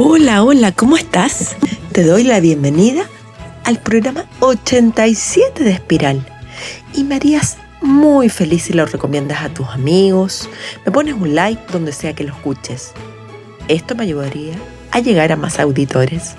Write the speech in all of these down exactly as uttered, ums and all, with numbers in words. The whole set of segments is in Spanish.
Hola, hola, ¿cómo estás? Te doy la bienvenida al programa ochenta y siete de Espiral y me harías muy feliz si lo recomiendas a tus amigos, me pones un like donde sea que lo escuches. Esto me ayudaría a llegar a más auditores.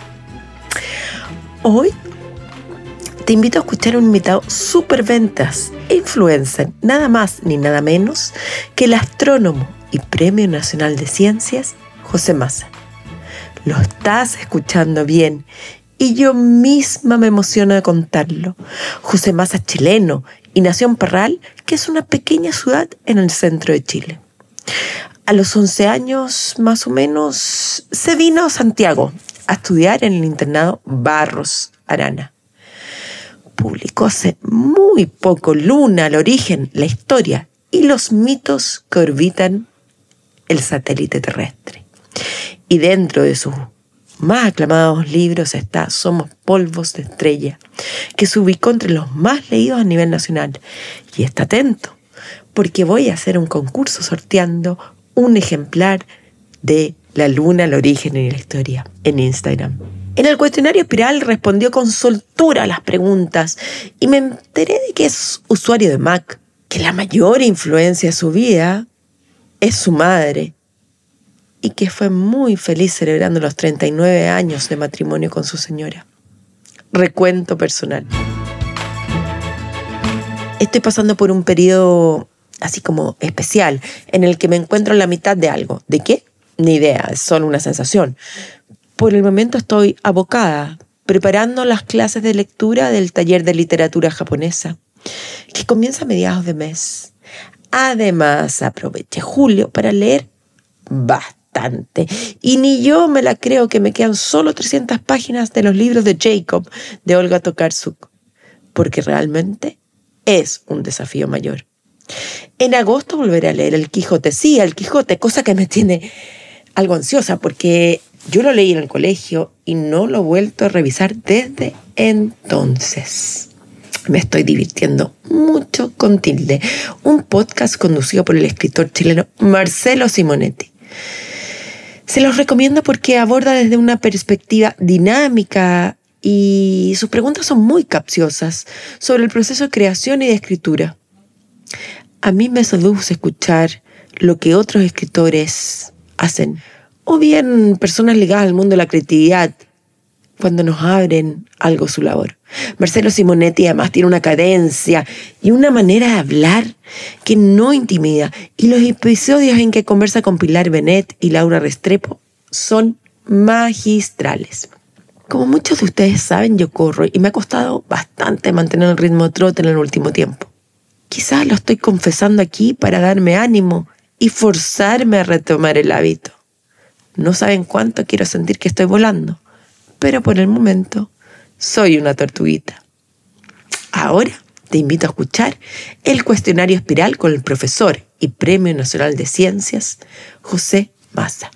Hoy te invito a escuchar a un invitado superventas e influencer, nada más ni nada menos que el astrónomo y Premio Nacional de Ciencias, José Massa. Lo estás escuchando bien y yo misma me emociono de contarlo. José Massa es chileno y nació en Parral, que es una pequeña ciudad en el centro de Chile. A los once años, más o menos, se vino a Santiago a estudiar en el internado Barros Arana. Publicó hace muy poco Luna, el origen, la historia y los mitos que orbitan el satélite terrestre. Y dentro de sus más aclamados libros está Somos polvos de estrella, que se ubicó entre los más leídos a nivel nacional. Y está atento, porque voy a hacer un concurso sorteando un ejemplar de La Luna, el origen y la historia en Instagram. En el cuestionario Espiral respondió con soltura a las preguntas y me enteré de que es usuario de Mac, que la mayor influencia de su vida es su madre, y que fue muy feliz celebrando los treinta y nueve años de matrimonio con su señora. Recuento personal. Estoy pasando por un periodo así como especial, en el que me encuentro en la mitad de algo. ¿De qué? Ni idea, es solo una sensación. Por el momento estoy abocada, preparando las clases de lectura del taller de literatura japonesa, que comienza a mediados de mes. Además, aproveché julio para leer bastante. Y ni yo me la creo que me quedan solo trescientas páginas de los libros de Jacob de Olga Tokarczuk, porque realmente es un desafío mayor. En agosto volveré a leer El Quijote, sí, El Quijote, cosa que me tiene algo ansiosa, porque yo lo leí en el colegio y no lo he vuelto a revisar desde entonces. Me estoy divirtiendo mucho con Tilde, un podcast conducido por el escritor chileno Marcelo Simonetti. Se los recomiendo porque aborda desde una perspectiva dinámica y sus preguntas son muy capciosas sobre el proceso de creación y de escritura. A mí me seduce escuchar lo que otros escritores hacen, o bien personas ligadas al mundo de la creatividad, cuando nos abren algo su labor. Marcelo Simonetti además tiene una cadencia y una manera de hablar que no intimida, y los episodios en que conversa con Pilar Benet y Laura Restrepo son magistrales. Como muchos de ustedes saben, yo corro y me ha costado bastante mantener el ritmo de trote en el último tiempo. Quizás lo estoy confesando aquí para darme ánimo y forzarme a retomar el hábito. No saben cuánto quiero sentir que estoy volando, pero por el momento soy una tortuguita. Ahora te invito a escuchar el cuestionario Espiral con el profesor y Premio Nacional de Ciencias, José Massa.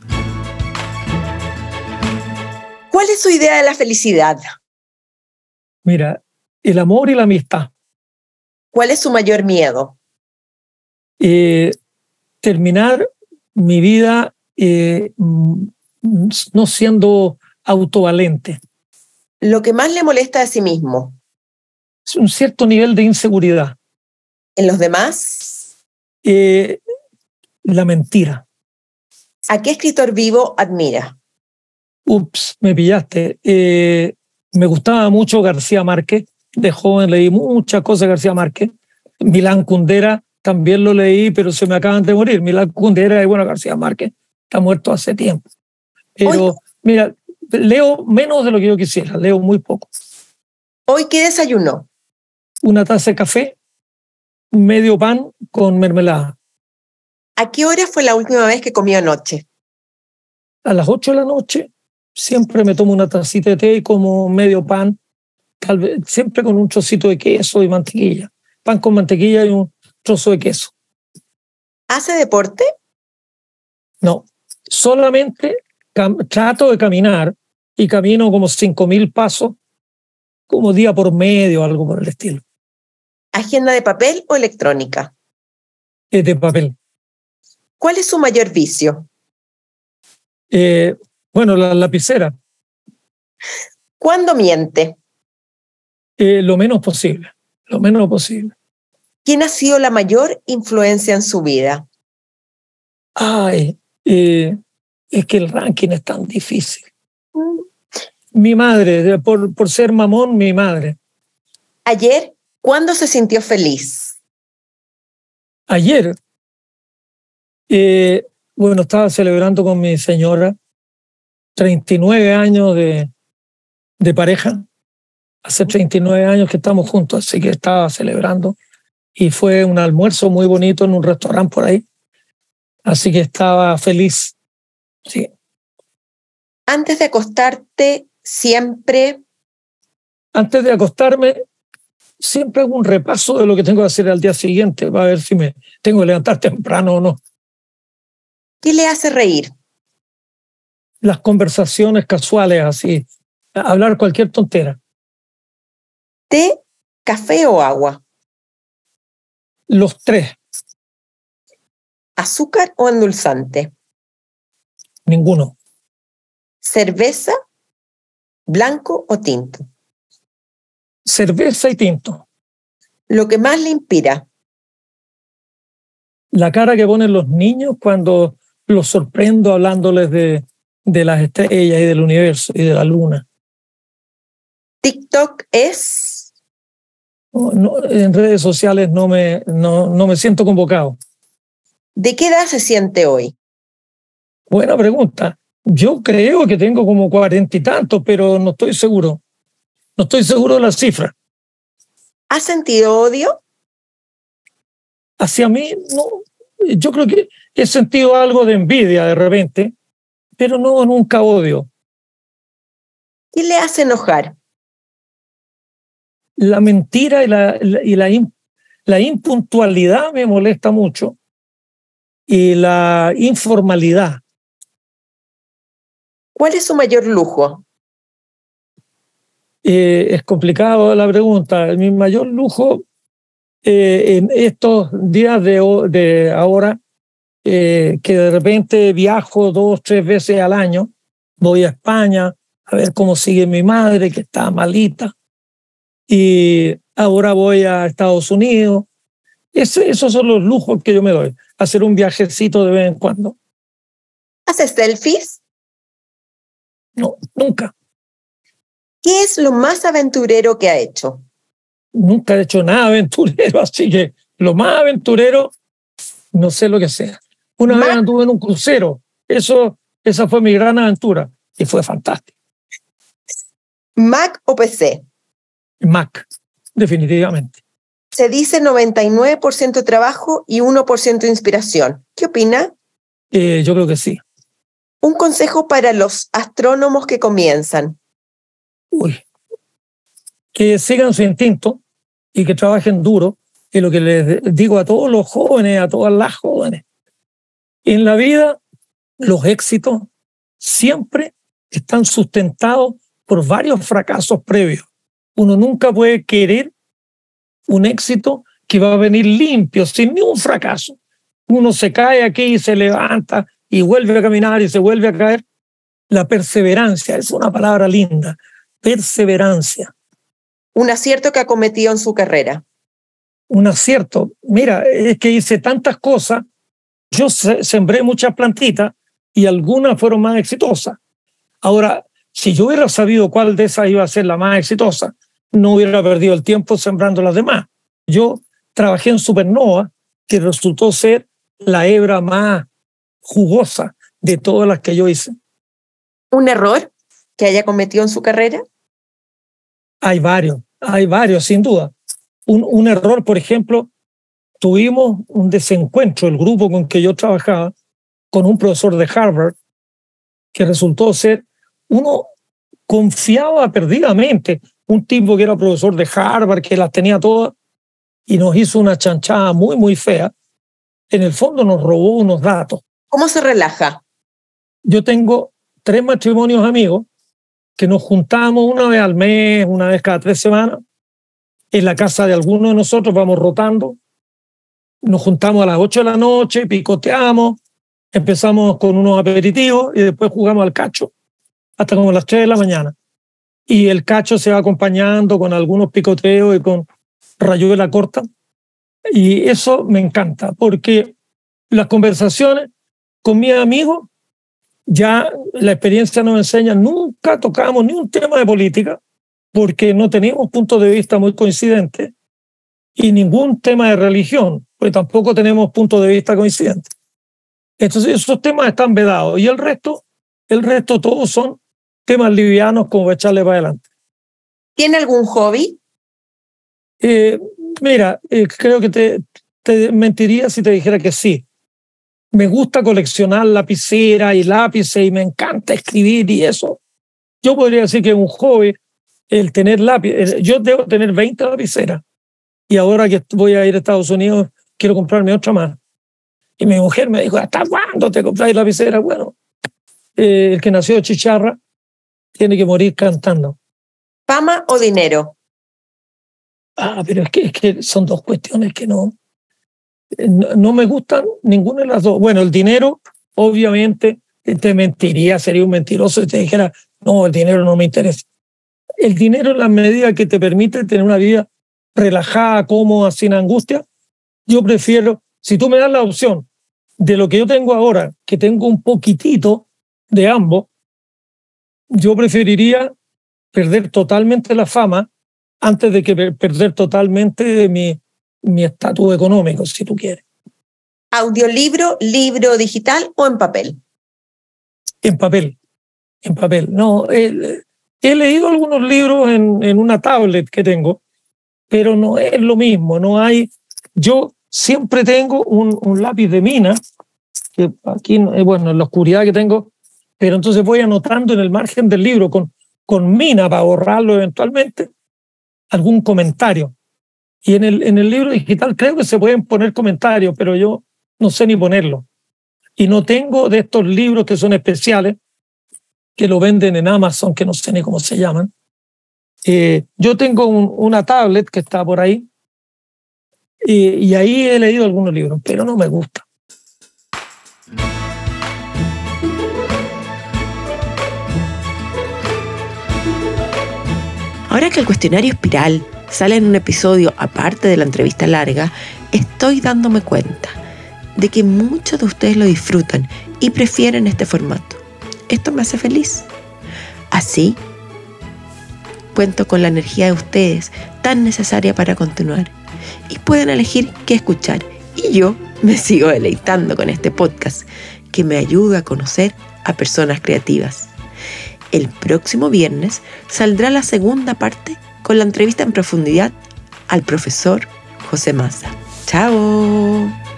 ¿Cuál es su idea de la felicidad? Mira, el amor y la amistad. ¿Cuál es su mayor miedo? Eh, terminar mi vida eh, no siendo autovalente. Lo que más le molesta de sí mismo. Un cierto nivel de inseguridad. ¿En los demás? Eh, la mentira. ¿A qué escritor vivo admira? Ups, me pillaste. Eh, me gustaba mucho García Márquez. De joven leí muchas cosas de García Márquez. Milán Kundera también lo leí, pero se me acaban de morir. Milán Kundera y bueno, García Márquez está muerto hace tiempo. Pero Hoy, mira, leo menos de lo que yo quisiera, leo muy poco. ¿Hoy qué desayunó? Una taza de café, medio pan con mermelada. ¿A qué hora fue la última vez que comió anoche? A las ocho de la noche siempre me tomo una tacita de té y como medio pan, tal vez, siempre con un trocito de queso y mantequilla. Pan con mantequilla y un trozo de queso. ¿Hace deporte? No, solamente cam- trato de caminar y camino como cinco mil pasos, como día por medio, algo por el estilo. ¿Agenda de papel o electrónica? Es de papel. ¿Cuál es su mayor vicio? Eh, Bueno, la lapicera, ¿Cuándo miente? eh, lo menos posible, lo menos posible. ¿Quién ha sido la mayor influencia en su vida? Ay, eh, es que el ranking es tan difícil. Mm. Mi madre, por, por ser mamón, mi madre. Ayer, ¿cuándo se sintió feliz? Ayer, eh, bueno, estaba celebrando con mi señora treinta y nueve años de, de pareja. Hace treinta y nueve años que estamos juntos, así que estaba celebrando. Y fue un almuerzo muy bonito en un restaurante por ahí. Así que estaba feliz. Sí. Antes de acostarte, siempre... Antes de acostarme, siempre hago un repaso de lo que tengo que hacer al día siguiente, para ver si me tengo que levantar temprano o no. ¿Qué le hace reír? Las conversaciones casuales, así, hablar cualquier tontera. ¿Té, café o agua? Los tres, ¿Azúcar o endulzante? ninguno. ¿Cerveza, blanco o tinto? Cerveza y tinto. ¿Lo que más le inspira? La cara que ponen los niños cuando los sorprendo hablándoles de, de las estrellas y del universo y de la luna. TikTok es... No, no, en redes sociales no me, no, no me siento convocado. ¿De qué edad se siente hoy? Buena pregunta. Yo creo que tengo como cuarenta y tantos, pero no estoy seguro. No estoy seguro de la cifra. ¿Ha sentido odio? Hacia mí, no. Yo creo que he sentido algo de envidia de repente, pero no, nunca odio. ¿Qué le hace enojar? La mentira y la, la, y la, in, la impuntualidad me molesta mucho, y la informalidad. ¿Cuál es su mayor lujo? Eh, es complicado la pregunta. Mi mayor lujo eh, en estos días de, de ahora, eh, que de repente viajo dos, tres veces al año, voy a España a ver cómo sigue mi madre, que está malita, y ahora voy a Estados Unidos. Ese, esos son los lujos que yo me doy, hacer un viajecito de vez en cuando. ¿Hace selfies? No, nunca. ¿Qué es lo más aventurero que ha hecho? Nunca he hecho nada aventurero, así que lo más aventurero, no sé lo que sea. Una Mac, vez anduve en un crucero, eso, esa fue mi gran aventura y fue fantástico. Mac o P C? Mac, definitivamente. Se dice noventa y nueve por ciento trabajo y uno por ciento inspiración. ¿Qué opina? Eh, yo creo que sí. Un consejo para los astrónomos que comienzan. Uy. Que sigan su instinto y que trabajen duro. Y lo que les digo a todos los jóvenes, a todas las jóvenes, en la vida los éxitos siempre están sustentados por varios fracasos previos. Uno nunca puede querer un éxito que va a venir limpio, sin ningún fracaso. Uno se cae aquí y se levanta y vuelve a caminar y se vuelve a caer. La perseverancia es una palabra linda. Perseverancia. Un acierto que ha cometido en su carrera. Un acierto. Mira, es que hice tantas cosas. Yo sembré muchas plantitas y algunas fueron más exitosas. Ahora, si yo hubiera sabido cuál de esas iba a ser la más exitosa, no hubiera perdido el tiempo sembrando las demás. Yo trabajé en Supernova, que resultó ser la hebra más jugosa de todas las que yo hice. ¿Un error que haya cometido en su carrera? Hay varios, hay varios, sin duda. Un, un error, por ejemplo, tuvimos un desencuentro, el grupo con que yo trabajaba, con un profesor de Harvard, que resultó ser, uno confiaba perdidamente, un tipo que era profesor de Harvard, que las tenía todas, y nos hizo una chanchada muy, muy fea. En el fondo nos robó unos datos. ¿Cómo se relaja? Yo tengo tres matrimonios amigos que nos juntamos una vez al mes, una vez cada tres semanas, en la casa de alguno de nosotros, vamos rotando, nos juntamos a las ocho de la noche, picoteamos, empezamos con unos aperitivos y después jugamos al cacho hasta como las tres de la mañana. Y el cacho se va acompañando con algunos picoteos y con rayuela corta. Y eso me encanta, porque las conversaciones con mis amigos, ya la experiencia nos enseña, nunca tocamos ni un tema de política, porque no teníamos puntos de vista muy coincidentes, y ningún tema de religión, porque tampoco tenemos puntos de vista coincidentes. Entonces esos temas están vedados, y el resto, el resto todos son temas livianos como echarle para adelante. ¿Tiene algún hobby? Eh, mira, eh, creo que te, te mentiría si te dijera que sí. Me gusta coleccionar lapiceras y lápices y me encanta escribir y eso. Yo podría decir que es un hobby el tener lápiz. Yo debo tener veinte lapiceras y ahora que voy a ir a Estados Unidos quiero comprarme otra más. Y mi mujer me dijo, ¿hasta cuándo te compras lapiceras? Bueno, eh, el que nació de chicharra tiene que morir cantando. ¿Fama o dinero? Ah, pero es que, es que son dos cuestiones que no, no, no me gustan ninguna de las dos. Bueno, el dinero, obviamente, te mentiría, sería un mentiroso si te dijera, no, el dinero no me interesa. El dinero en la medida que te permite tener una vida relajada, cómoda, sin angustia, yo prefiero, si tú me das la opción de lo que yo tengo ahora, que tengo un poquitito de ambos, yo preferiría perder totalmente la fama antes de que perder totalmente mi mi estatus económico, si tú quieres. ¿Audiolibro, libro digital o en papel? En papel, en papel. No, he, he leído algunos libros en, en una tablet que tengo, pero no es lo mismo. No hay. Yo siempre tengo un, un lápiz de mina, que aquí, bueno, en la oscuridad que tengo, pero entonces voy anotando en el margen del libro con, con mina para borrarlo eventualmente, algún comentario. Y en el, en el libro digital creo que se pueden poner comentarios, pero yo no sé ni ponerlo. Y no tengo de estos libros que son especiales, que lo venden en Amazon, que no sé ni cómo se llaman. Eh, yo tengo un, una tablet que está por ahí, y, y ahí he leído algunos libros, pero no me gusta. Ahora que el cuestionario Espiral sale en un episodio aparte de la entrevista larga, estoy dándome cuenta de que muchos de ustedes lo disfrutan y prefieren este formato. Esto me hace feliz. Así, cuento con la energía de ustedes tan necesaria para continuar y pueden elegir qué escuchar. Y yo me sigo deleitando con este podcast que me ayuda a conocer a personas creativas. El próximo viernes saldrá la segunda parte con la entrevista en profundidad al profesor José Massa. ¡Chao!